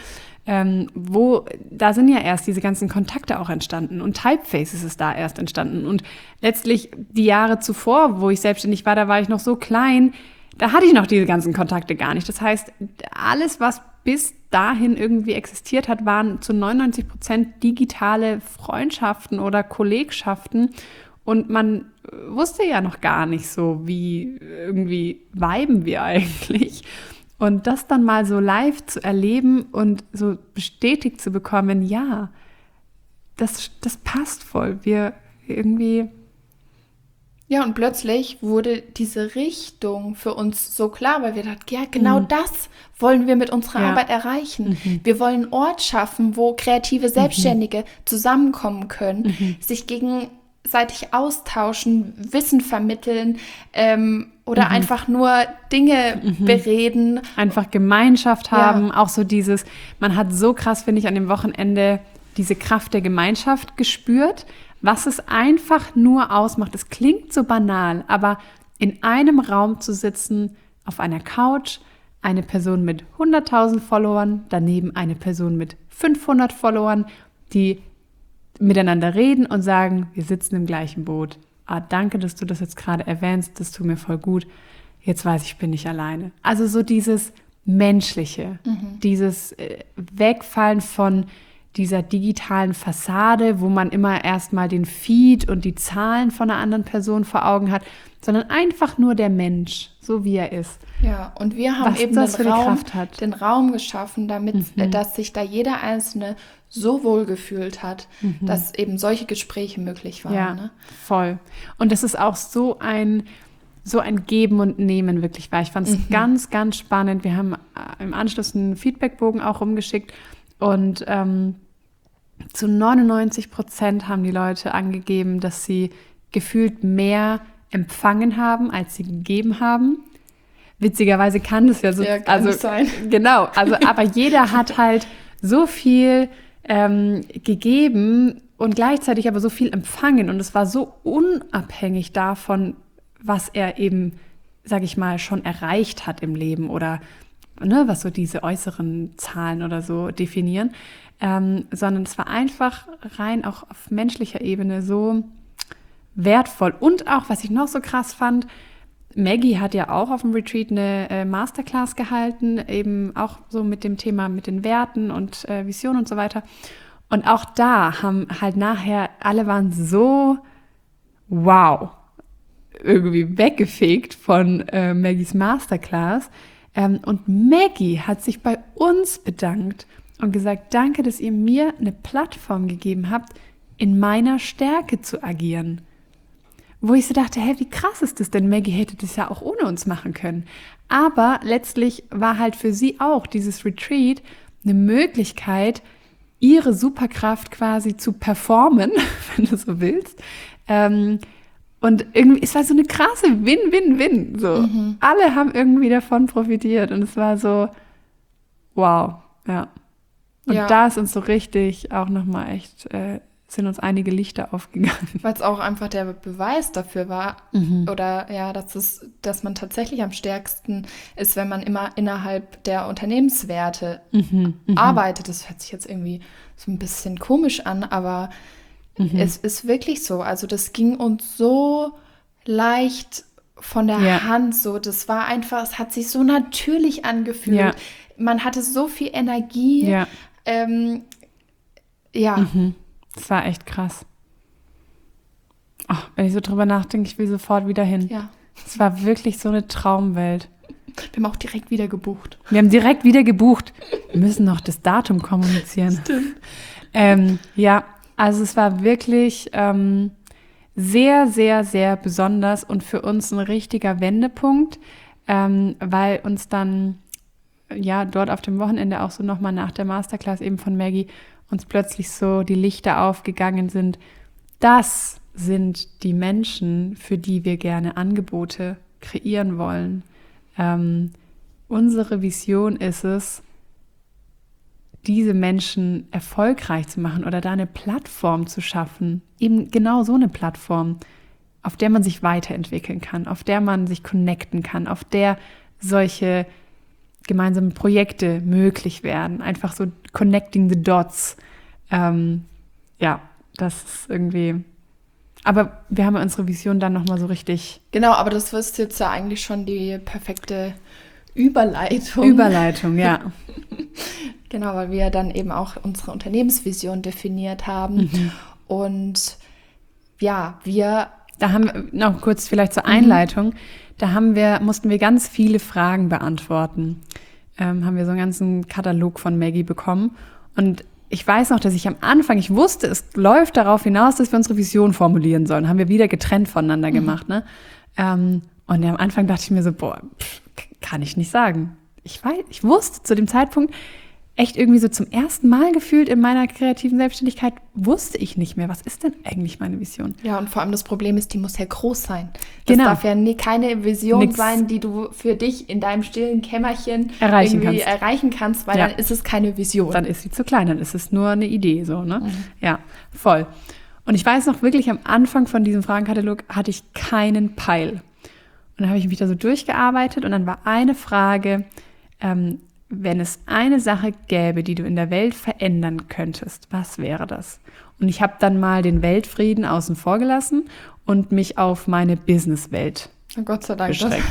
da sind ja erst diese ganzen Kontakte auch entstanden und Typefaces ist da erst entstanden. Und letztlich die Jahre zuvor, wo ich selbstständig war, da war ich noch so klein, da hatte ich noch diese ganzen Kontakte gar nicht. Das heißt, alles, was bis dahin irgendwie existiert hat, waren zu 99% digitale Freundschaften oder Kollegschaften. Und man wusste ja noch gar nicht so, wie irgendwie viben wir eigentlich. Und das dann mal so live zu erleben und so bestätigt zu bekommen, ja, das passt voll. Wir irgendwie... Ja, und plötzlich wurde diese Richtung für uns so klar, weil wir dachten, ja, genau das wollen wir mit unserer Arbeit erreichen. Wir wollen einen Ort schaffen, wo kreative Selbstständige zusammenkommen können, sich gegenseitig austauschen, Wissen vermitteln oder einfach nur Dinge bereden. Einfach Gemeinschaft haben, auch so dieses, man hat so krass, finde ich, an dem Wochenende diese Kraft der Gemeinschaft gespürt, was es einfach nur ausmacht. Es klingt so banal, aber in einem Raum zu sitzen, auf einer Couch, eine Person mit 100.000 Followern, daneben eine Person mit 500 Followern, die miteinander reden und sagen, wir sitzen im gleichen Boot. Ah, danke, dass du das jetzt gerade erwähnst, das tut mir voll gut. Jetzt weiß ich bin nicht alleine. Also so dieses Menschliche, dieses Wegfallen von dieser digitalen Fassade, wo man immer erstmal den Feed und die Zahlen von einer anderen Person vor Augen hat, sondern einfach nur der Mensch, so wie er ist. Ja, und wir haben Was eben das für eine Kraft hat. den Raum geschaffen, damit, dass sich da jeder Einzelne so wohl gefühlt hat, dass eben solche Gespräche möglich waren. Ja, Ne? voll. Und das ist auch so ein Geben und Nehmen wirklich war. Ich fand es ganz, ganz spannend. Wir haben im Anschluss einen Feedbackbogen auch rumgeschickt und zu 99% haben die Leute angegeben, dass sie gefühlt mehr empfangen haben, als sie gegeben haben. Witzigerweise kann das ja so, nicht sein. Genau, aber jeder hat halt so viel gegeben und gleichzeitig aber so viel empfangen und es war so unabhängig davon, was er eben, sag ich mal, schon erreicht hat im Leben oder was so diese äußeren Zahlen oder so definieren, sondern es war einfach rein auch auf menschlicher Ebene so wertvoll. Und auch, was ich noch so krass fand, Maggie hat ja auch auf dem Retreat eine Masterclass gehalten, eben auch so mit dem Thema, mit den Werten und Visionen und so weiter. Und auch da haben halt nachher, alle waren so, wow, irgendwie weggefegt von Maggies Masterclass. Und Maggie hat sich bei uns bedankt und gesagt, danke, dass ihr mir eine Plattform gegeben habt, in meiner Stärke zu agieren. Wo ich so dachte, wie krass ist das denn? Maggie hätte das ja auch ohne uns machen können. Aber letztlich war halt für sie auch dieses Retreat eine Möglichkeit, ihre Superkraft quasi zu performen, wenn du so willst. Und irgendwie, es war so eine krasse Win-Win-Win. So. Alle haben irgendwie davon profitiert. Und es war so, wow, ja. Und da ist uns so richtig auch nochmal echt, sind uns einige Lichter aufgegangen. Weil es auch einfach der Beweis dafür war, oder ja, dass man tatsächlich am stärksten ist, wenn man immer innerhalb der Unternehmenswerte arbeitet. Das hört sich jetzt irgendwie so ein bisschen komisch an, aber es ist wirklich so. Also das ging uns so leicht von der Hand, so. Das war einfach, es hat sich so natürlich angefühlt. Ja. Man hatte so viel Energie. Ja. Das war echt krass. Oh, wenn ich so drüber nachdenke, ich will sofort wieder hin. Ja. Es war wirklich so eine Traumwelt. Wir haben auch direkt wieder gebucht. Wir müssen noch das Datum kommunizieren. Stimmt. Also es war wirklich sehr, sehr, sehr besonders und für uns ein richtiger Wendepunkt, weil uns dann dort auf dem Wochenende auch so nochmal nach der Masterclass eben von Maggie uns plötzlich so die Lichter aufgegangen sind. Das sind die Menschen, für die wir gerne Angebote kreieren wollen. Unsere Vision ist es, diese Menschen erfolgreich zu machen oder da eine Plattform zu schaffen. Eben genau so eine Plattform, auf der man sich weiterentwickeln kann, auf der man sich connecten kann, auf der solche gemeinsame Projekte möglich werden. Einfach so connecting the dots. Das ist irgendwie. Aber wir haben unsere Vision dann nochmal so richtig. Genau, aber das ist jetzt ja eigentlich schon die perfekte Überleitung. Überleitung, ja. Genau, weil wir dann eben auch unsere Unternehmensvision definiert haben. Und ja, Da haben wir noch kurz vielleicht zur Einleitung. Da mussten wir ganz viele Fragen beantworten. Haben wir so einen ganzen Katalog von Maggie bekommen. Und ich weiß noch, dass ich am Anfang, ich wusste, es läuft darauf hinaus, dass wir unsere Vision formulieren sollen. Haben wir wieder getrennt voneinander gemacht. Ne? Und am Anfang dachte ich mir so, kann ich nicht sagen. Ich wusste zu dem Zeitpunkt, echt irgendwie so zum ersten Mal gefühlt in meiner kreativen Selbstständigkeit wusste ich nicht mehr, was ist denn eigentlich meine Vision? Ja, und vor allem das Problem ist, die muss ja groß sein. Das Genau. darf ja keine Vision sein, die du für dich in deinem stillen Kämmerchen erreichen kannst, weil dann ist es keine Vision. Dann ist sie zu klein, dann ist es nur eine Idee, so, ne? Ja, voll. Und ich weiß noch wirklich, am Anfang von diesem Fragenkatalog hatte ich keinen Peil. Und dann habe ich mich da so durchgearbeitet und dann war eine Frage, wenn es eine Sache gäbe, die du in der Welt verändern könntest, was wäre das? Und ich habe dann mal den Weltfrieden außen vor gelassen und mich auf meine Businesswelt Gott sei Dank beschränkt.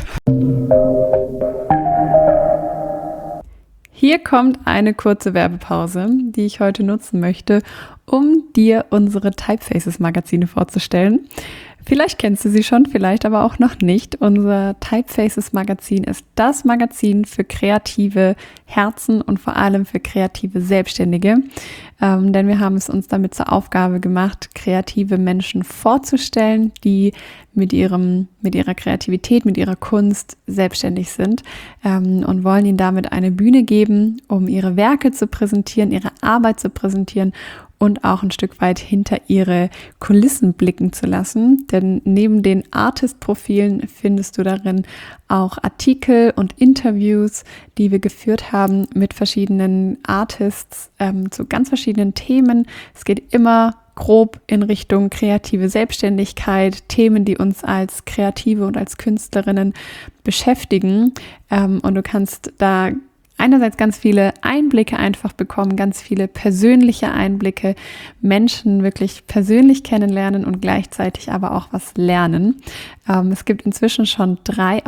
Hier kommt eine kurze Werbepause, die ich heute nutzen möchte, um dir unsere Typefaces-Magazine vorzustellen. Vielleicht kennst du sie schon, vielleicht aber auch noch nicht. Unser Typefaces-Magazin ist das Magazin für kreative Herzen und vor allem für kreative Selbstständige. Denn wir haben es uns damit zur Aufgabe gemacht, kreative Menschen vorzustellen, die mit ihrer Kreativität, mit ihrer Kunst selbstständig sind und wollen ihnen damit eine Bühne geben, um ihre Werke zu präsentieren, ihre Arbeit zu präsentieren und auch ein Stück weit hinter ihre Kulissen blicken zu lassen. Denn neben den Artist-Profilen findest du darin auch Artikel und Interviews, die wir geführt haben mit verschiedenen Artists zu ganz verschiedenen Themen. Es geht immer grob in Richtung kreative Selbstständigkeit, Themen, die uns als Kreative und als Künstlerinnen beschäftigen. Und du kannst da einerseits ganz viele Einblicke einfach bekommen, ganz viele persönliche Einblicke, Menschen wirklich persönlich kennenlernen und gleichzeitig aber auch was lernen. Es gibt inzwischen schon 3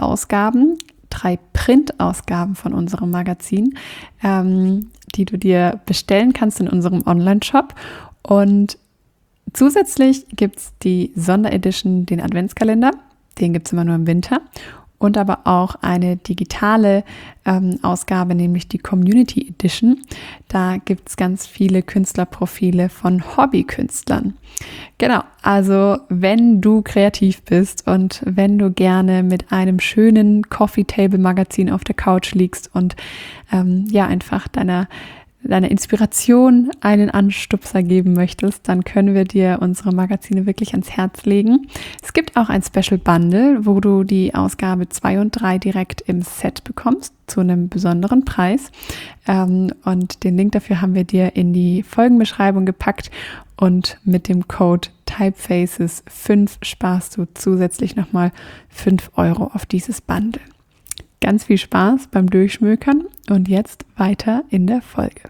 Printausgaben von unserem Magazin, die du dir bestellen kannst in unserem Online-Shop. Und zusätzlich gibt es die Sonderedition, den Adventskalender, den gibt es immer nur im Winter. Und aber auch eine digitale Ausgabe, nämlich die Community Edition. Da gibt es ganz viele Künstlerprofile von Hobbykünstlern. Genau, also wenn du kreativ bist und wenn du gerne mit einem schönen Coffee-Table-Magazin auf der Couch liegst und einfach deiner Inspiration einen Anstupser geben möchtest, dann können wir dir unsere Magazine wirklich ans Herz legen. Es gibt auch ein Special Bundle, wo du die Ausgabe 2 und 3 direkt im Set bekommst, zu einem besonderen Preis. Und den Link dafür haben wir dir in die Folgenbeschreibung gepackt und mit dem Code Typefaces5 sparst du zusätzlich nochmal 5 € auf dieses Bundle. Ganz viel Spaß beim Durchschmökern und jetzt weiter in der Folge.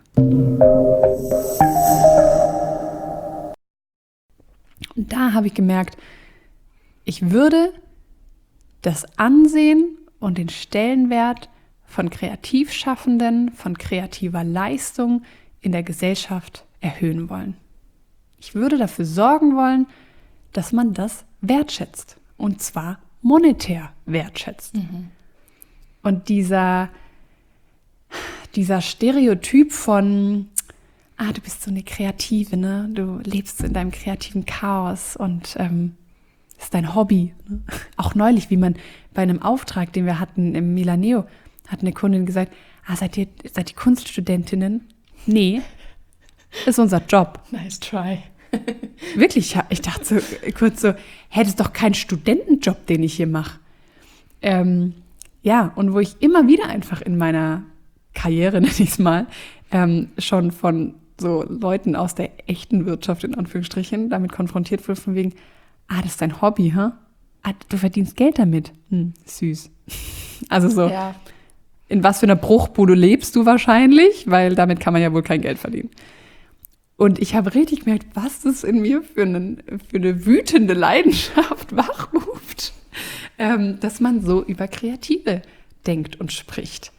Und da habe ich gemerkt, ich würde das Ansehen und den Stellenwert von Kreativschaffenden, von kreativer Leistung in der Gesellschaft erhöhen wollen. Ich würde dafür sorgen wollen, dass man das wertschätzt und zwar monetär wertschätzt. Und dieser Stereotyp von, du bist so eine Kreative, ne? Du lebst in deinem kreativen Chaos und ist dein Hobby. Ne? Auch neulich, wie man bei einem Auftrag, den wir hatten im Milaneo, hat eine Kundin gesagt, seid ihr Kunststudentinnen? Nee, ist unser Job. Nice try. Wirklich, ich dachte so kurz so, das ist doch kein Studentenjob, den ich hier mache. Ja, und wo ich immer wieder einfach in meiner Karriere, nenne ich es mal, schon von so Leuten aus der echten Wirtschaft, in Anführungsstrichen, damit konfrontiert wurde, von wegen, das ist dein Hobby, hä? Du verdienst Geld damit. Süß. Also so, ja. In was für einer Bruchbude lebst du wahrscheinlich? Weil damit kann man ja wohl kein Geld verdienen. Und ich habe richtig gemerkt, was das in mir für eine wütende Leidenschaft wachruft. Dass man so über Kreative denkt und spricht.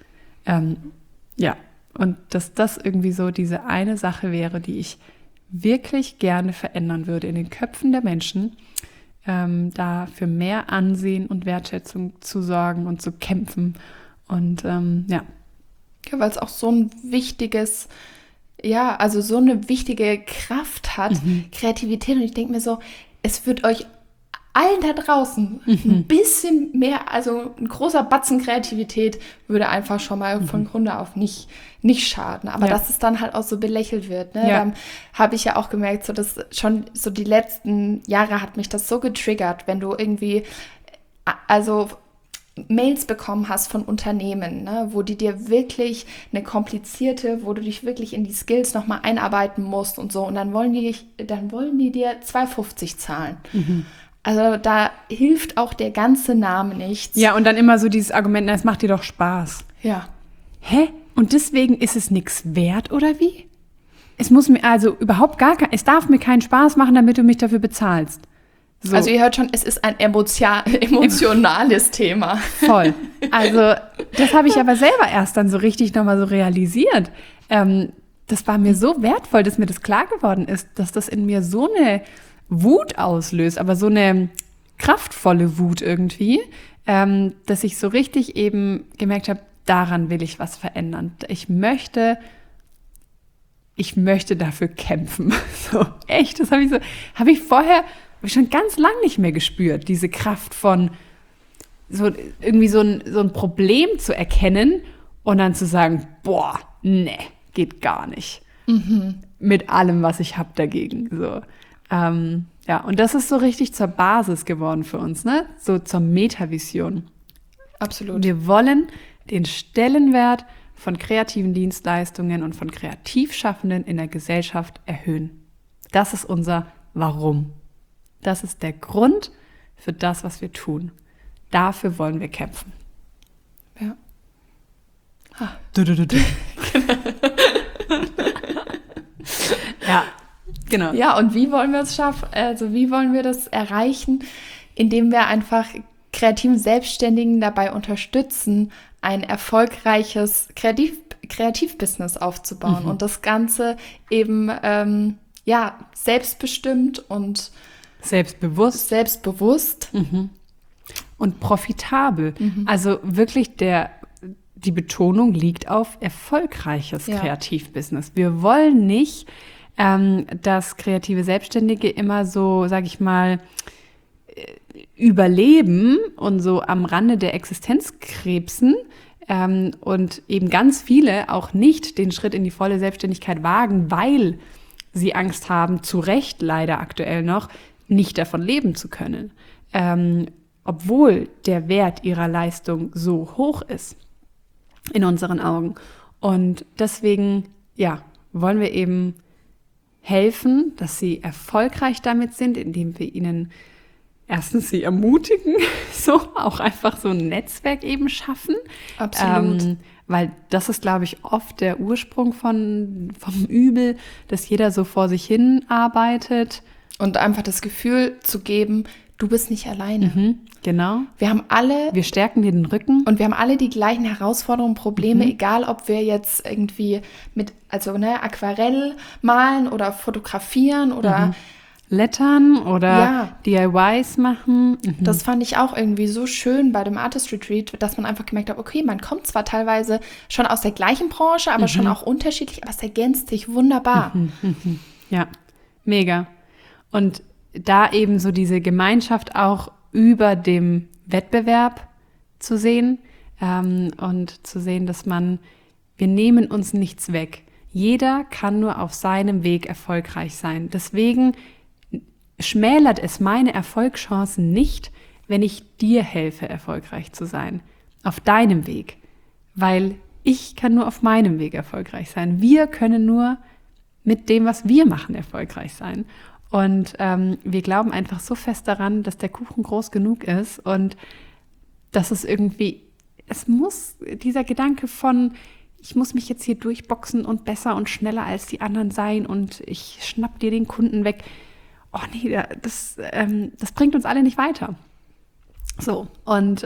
Und dass das irgendwie so diese eine Sache wäre, die ich wirklich gerne verändern würde in den Köpfen der Menschen, da für mehr Ansehen und Wertschätzung zu sorgen und zu kämpfen. Und Ja, weil es auch so ein wichtiges, also so eine wichtige Kraft hat, Kreativität. Und ich denke mir so, es wird euch allen da draußen ein bisschen mehr, also ein großer Batzen Kreativität würde einfach schon mal von Grunde auf nicht schaden. Aber dass es dann halt auch so belächelt wird, ne? Dann habe ich ja auch gemerkt, so dass schon so die letzten Jahre hat mich das so getriggert, wenn du irgendwie, also Mails bekommen hast von Unternehmen, ne, wo die dir wirklich wo du dich wirklich in die Skills nochmal einarbeiten musst und so. Und dann wollen die dir 2,50 zahlen. Also da hilft auch der ganze Name nichts. Ja, und dann immer so dieses Argument, na, es macht dir doch Spaß. Ja. Hä? Und deswegen ist es nichts wert, oder wie? Es muss mir also überhaupt es darf mir keinen Spaß machen, damit du mich dafür bezahlst. So. Also ihr hört schon, es ist ein emotionales Thema. Voll. Also das habe ich aber selber erst dann so richtig nochmal so realisiert. Das war mir so wertvoll, dass mir das klar geworden ist, dass das in mir so eine Wut auslöst, aber so eine kraftvolle Wut irgendwie, dass ich so richtig eben gemerkt habe, daran will ich was verändern. Ich möchte dafür kämpfen. So, echt, das habe ich vorher schon ganz lang nicht mehr gespürt, diese Kraft von so irgendwie so ein Problem zu erkennen und dann zu sagen, boah, nee, geht gar nicht. Mit allem, was ich habe dagegen. So. Ja, und das ist so richtig zur Basis geworden für uns, ne? So zur Metavision. Absolut. Wir wollen den Stellenwert von kreativen Dienstleistungen und von Kreativschaffenden in der Gesellschaft erhöhen. Das ist unser Warum. Das ist der Grund für das, was wir tun. Dafür wollen wir kämpfen. Ja. Ja, genau. Ja, und wie wollen wir es schaffen? Also wie wollen wir das erreichen? Indem wir einfach kreativen Selbstständigen dabei unterstützen, ein erfolgreiches Kreativbusiness aufzubauen und das Ganze eben selbstbestimmt und selbstbewusst. Und profitabel. Also wirklich die Betonung liegt auf erfolgreiches Kreativbusiness. Wir wollen nicht, dass kreative Selbstständige immer so, sag ich mal, überleben und so am Rande der Existenz krebsen und eben ganz viele auch nicht den Schritt in die volle Selbstständigkeit wagen, weil sie Angst haben, zu Recht leider aktuell noch, nicht davon leben zu können. Obwohl der Wert ihrer Leistung so hoch ist in unseren Augen. Und deswegen, wollen wir eben helfen, dass sie erfolgreich damit sind, indem wir ihnen erstens sie ermutigen, so auch einfach so ein Netzwerk eben schaffen. Absolut. Weil das ist, glaube ich, oft der Ursprung vom Übel, dass jeder so vor sich hin arbeitet. Und einfach das Gefühl zu geben, du bist nicht alleine. Genau. Wir stärken dir den Rücken. Und wir haben alle die gleichen Herausforderungen, Probleme, egal ob wir jetzt irgendwie Aquarell malen oder fotografieren oder Lettern oder DIYs machen. Das fand ich auch irgendwie so schön bei dem Artist Retreat, dass man einfach gemerkt hat, okay, man kommt zwar teilweise schon aus der gleichen Branche, aber schon auch unterschiedlich, aber es ergänzt sich wunderbar. Ja, mega. Und da eben so diese Gemeinschaft auch über dem Wettbewerb zu sehen und zu sehen, dass wir nehmen uns nichts weg. Jeder kann nur auf seinem Weg erfolgreich sein. Deswegen schmälert es meine Erfolgschancen nicht, wenn ich dir helfe, erfolgreich zu sein. Auf deinem Weg. Weil ich kann nur auf meinem Weg erfolgreich sein. Wir können nur mit dem, was wir machen, erfolgreich sein. Und wir glauben einfach so fest daran, dass der Kuchen groß genug ist und dass es irgendwie, dieser Gedanke von, ich muss mich jetzt hier durchboxen und besser und schneller als die anderen sein und ich schnapp dir den Kunden weg. Oh nee, das bringt uns alle nicht weiter. So, und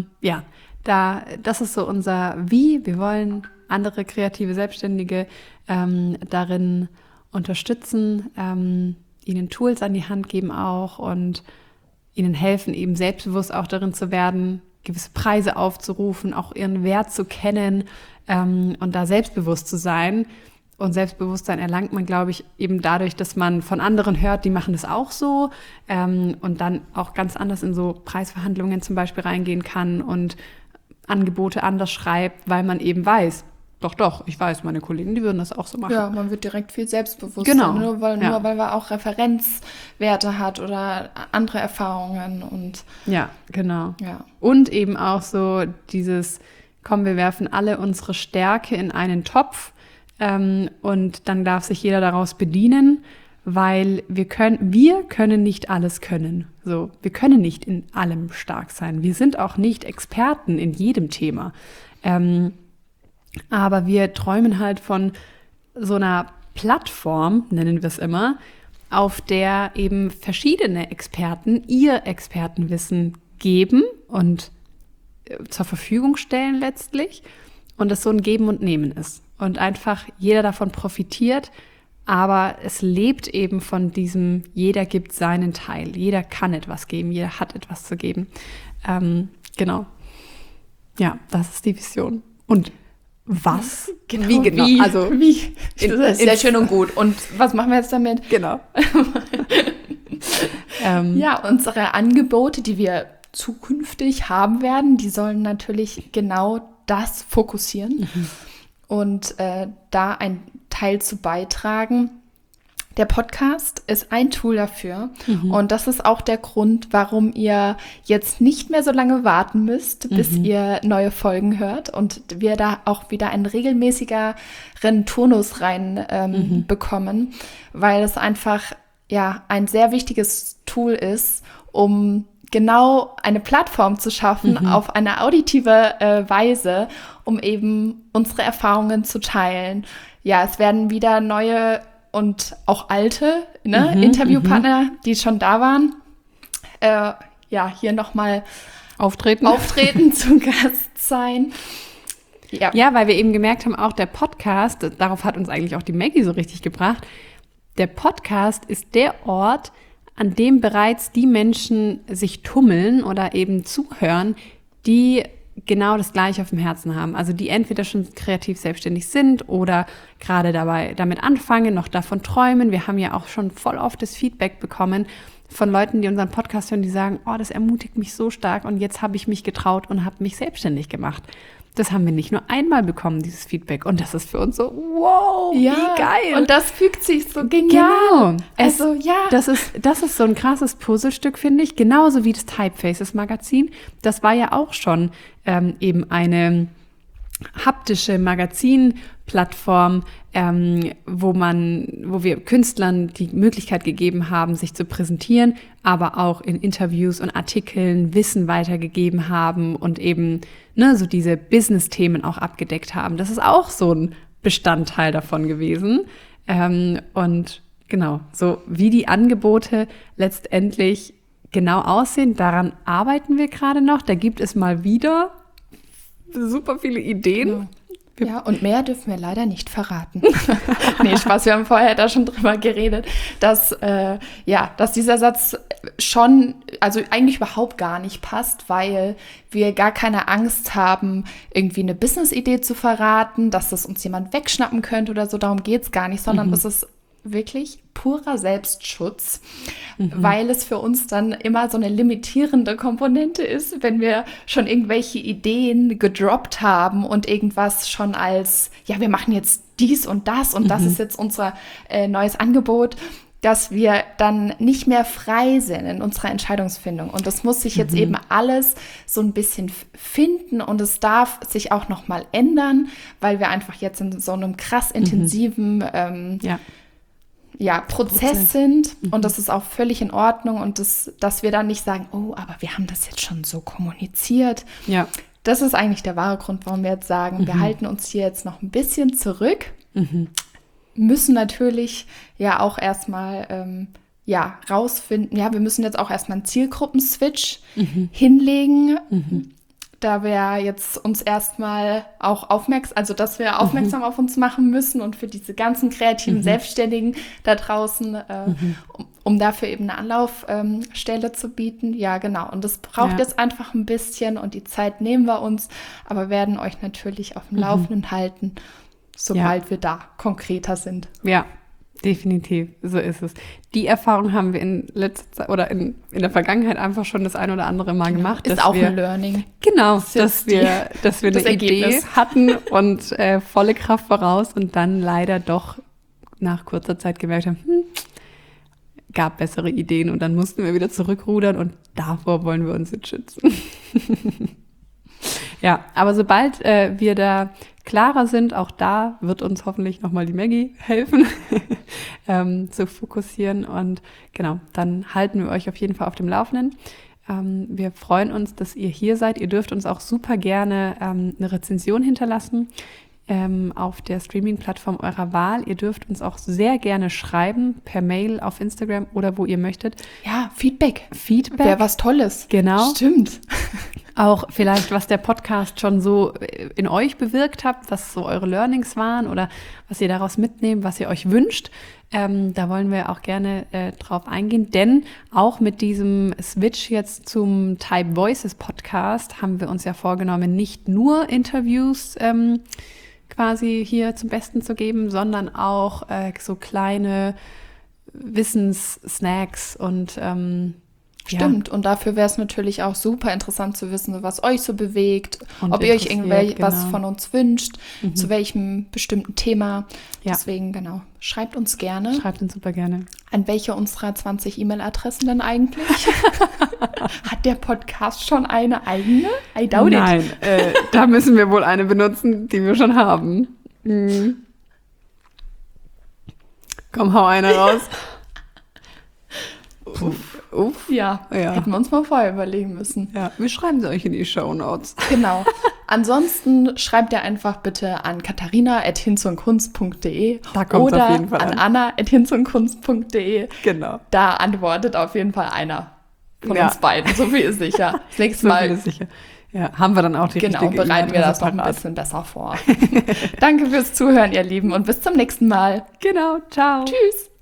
das ist so unser Wie. Wir wollen andere kreative Selbstständige darin unterstützen, ihnen Tools an die Hand geben auch und ihnen helfen, eben selbstbewusst auch darin zu werden, gewisse Preise aufzurufen, auch ihren Wert zu kennen und da selbstbewusst zu sein. Und Selbstbewusstsein erlangt man, glaube ich, eben dadurch, dass man von anderen hört, die machen das auch so, und dann auch ganz anders in so Preisverhandlungen zum Beispiel reingehen kann und Angebote anders schreibt, weil man eben weiß, doch, ich weiß, meine Kollegen, die würden das auch so machen. Ja, man wird direkt viel selbstbewusster, Genau. nur weil man auch Referenzwerte hat oder andere Erfahrungen und Ja, genau. ja. Und eben auch so dieses, komm, wir werfen alle unsere Stärke in einen Topf, und dann darf sich jeder daraus bedienen, weil wir können nicht alles können. So, wir können nicht in allem stark sein. Wir sind auch nicht Experten in jedem Thema. Aber wir träumen halt von so einer Plattform, nennen wir es immer, auf der eben verschiedene Experten ihr Expertenwissen geben und zur Verfügung stellen letztlich. Und es so ein Geben und Nehmen ist. Und einfach jeder davon profitiert, aber es lebt eben von diesem, jeder gibt seinen Teil, jeder kann etwas geben, jeder hat etwas zu geben. Genau. Ja, das ist die Vision. Und was? Genau, wie genau? Wie? Das ist sehr schön und gut. Und was machen wir jetzt damit? Genau. Ja, unsere Angebote, die wir zukünftig haben werden, die sollen natürlich genau das fokussieren und da einen Teil zu beitragen. Der Podcast ist ein Tool dafür und das ist auch der Grund, warum ihr jetzt nicht mehr so lange warten müsst, bis ihr neue Folgen hört und wir da auch wieder einen regelmäßigeren Turnus rein bekommen, weil es einfach ein sehr wichtiges Tool ist, um genau eine Plattform zu schaffen auf eine auditive Weise, um eben unsere Erfahrungen zu teilen. Ja, es werden wieder neue und auch alte Interviewpartner, die schon da waren, hier nochmal auftreten zu Gast sein. Ja, weil wir eben gemerkt haben, auch der Podcast, darauf hat uns eigentlich auch die Maggie so richtig gebracht, der Podcast ist der Ort, an dem bereits die Menschen sich tummeln oder eben zuhören, die genau das Gleiche auf dem Herzen haben. Also die entweder schon kreativ selbstständig sind oder gerade damit anfangen, noch davon träumen. Wir haben ja auch schon voll oft das Feedback bekommen von Leuten, die unseren Podcast hören, die sagen, oh, das ermutigt mich so stark und jetzt habe ich mich getraut und habe mich selbstständig gemacht. Das haben wir nicht nur einmal bekommen, dieses Feedback. Und das ist für uns so, wow, wie geil. Und das fügt sich so genial. Genau. Das ist so ein krasses Puzzlestück, finde ich. Genauso wie das Typefaces Magazin. Das war ja auch schon eben eine haptische Magazinplattform, wo wir Künstlern die Möglichkeit gegeben haben, sich zu präsentieren, aber auch in Interviews und Artikeln Wissen weitergegeben haben und eben so diese Business-Themen auch abgedeckt haben. Das ist auch so ein Bestandteil davon gewesen. Und genau, so wie die Angebote letztendlich genau aussehen, daran arbeiten wir gerade noch. Da gibt es mal wieder super viele Ideen. Ja, und mehr dürfen wir leider nicht verraten. Nee, Spaß, wir haben vorher da schon drüber geredet, dass dieser Satz schon, also eigentlich überhaupt gar nicht passt, weil wir gar keine Angst haben, irgendwie eine Business-Idee zu verraten, dass das uns jemand wegschnappen könnte oder so, darum geht es gar nicht, sondern es ist wirklich purer Selbstschutz, weil es für uns dann immer so eine limitierende Komponente ist, wenn wir schon irgendwelche Ideen gedroppt haben und irgendwas schon als, wir machen jetzt dies und das ist jetzt unser neues Angebot, dass wir dann nicht mehr frei sind in unserer Entscheidungsfindung. Und das muss sich jetzt eben alles so ein bisschen finden und es darf sich auch noch mal ändern, weil wir einfach jetzt in so einem krass intensiven Prozess sind und das ist auch völlig in Ordnung und dass wir dann nicht sagen, oh, aber wir haben das jetzt schon so kommuniziert. Ja. Das ist eigentlich der wahre Grund, warum wir jetzt sagen, wir halten uns hier jetzt noch ein bisschen zurück, müssen natürlich auch erstmal rausfinden, wir müssen jetzt auch erstmal einen Zielgruppenswitch hinlegen, da wir jetzt uns erstmal auch dass wir aufmerksam auf uns machen müssen und für diese ganzen kreativen Selbstständigen da draußen, um dafür eben eine Anlaufstelle zu bieten. Ja, genau. Und das braucht jetzt einfach ein bisschen und die Zeit nehmen wir uns, aber werden euch natürlich auf dem Laufenden halten. sobald wir da konkreter sind. Ja, definitiv, so ist es. Die Erfahrung haben wir in letzter Zeit oder in der Vergangenheit einfach schon das ein oder andere Mal gemacht. Ist auch ein Learning. Genau, dass wir eine Idee hatten und volle Kraft voraus und dann leider doch nach kurzer Zeit gemerkt haben, gab bessere Ideen und dann mussten wir wieder zurückrudern und davor wollen wir uns jetzt schützen. Ja, aber sobald wir da klarer sind, auch da wird uns hoffentlich nochmal die Maggie helfen, zu fokussieren. Und genau, dann halten wir euch auf jeden Fall auf dem Laufenden. Wir freuen uns, dass ihr hier seid. Ihr dürft uns auch super gerne eine Rezension hinterlassen auf der Streaming-Plattform eurer Wahl. Ihr dürft uns auch sehr gerne schreiben, per Mail auf Instagram oder wo ihr möchtet. Ja, Feedback. Wäre was Tolles. Genau. Stimmt. Auch vielleicht, was der Podcast schon so in euch bewirkt hat, was so eure Learnings waren oder was ihr daraus mitnehmt, was ihr euch wünscht. Da wollen wir auch gerne drauf eingehen, denn auch mit diesem Switch jetzt zum Type Voices Podcast haben wir uns ja vorgenommen, nicht nur Interviews quasi hier zum Besten zu geben, sondern auch so kleine Wissenssnacks und Stimmt, und dafür wäre es natürlich auch super interessant zu wissen, was euch so bewegt, und ob ihr euch was von uns wünscht, zu welchem bestimmten Thema. Ja. Deswegen, genau, schreibt uns gerne. Schreibt uns super gerne. An welche unserer 20 E-Mail-Adressen denn eigentlich? Hat der Podcast schon eine eigene? I doubt it. Nein, da müssen wir wohl eine benutzen, die wir schon haben. Komm, hau eine raus. Uff. Ja, hätten wir uns mal vorher überlegen müssen. Ja, wir schreiben sie euch in die Shownotes. Genau. Ansonsten schreibt ihr einfach bitte an katharina@hinzundkunst.de oder auf jeden Fall an anna@hinzundkunst.de. Genau. Da antwortet auf jeden Fall einer von uns beiden. So viel ist sicher. Das nächste Mal. So viel ist sicher. Ja, haben wir dann auch die richtige Genau, bereiten wir das noch ein bisschen besser vor. Danke fürs Zuhören, ihr Lieben, und bis zum nächsten Mal. Genau, ciao. Tschüss.